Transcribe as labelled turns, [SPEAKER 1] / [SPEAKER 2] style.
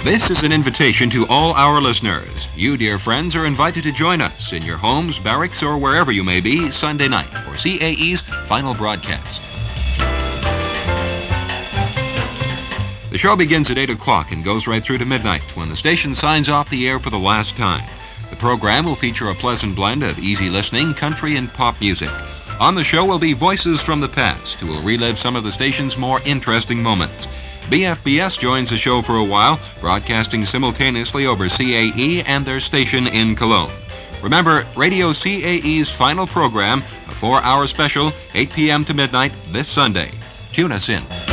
[SPEAKER 1] This is an invitation to all our listeners. You, dear friends, are invited to join us in your homes, barracks, or wherever you may be Sunday night for CAE's final broadcast. The show begins at 8 o'clock and goes right through to midnight when the station signs off the air for the last time. The program will feature a pleasant blend of easy listening, country, and pop music. On the show will be voices from the past who will relive some of the station's more interesting moments. BFBS joins the show for a while, broadcasting simultaneously over CAE and their station in Cologne. Remember, Radio CAE's final program, a 4-hour special, 8 p.m. to midnight this Sunday. Tune us in.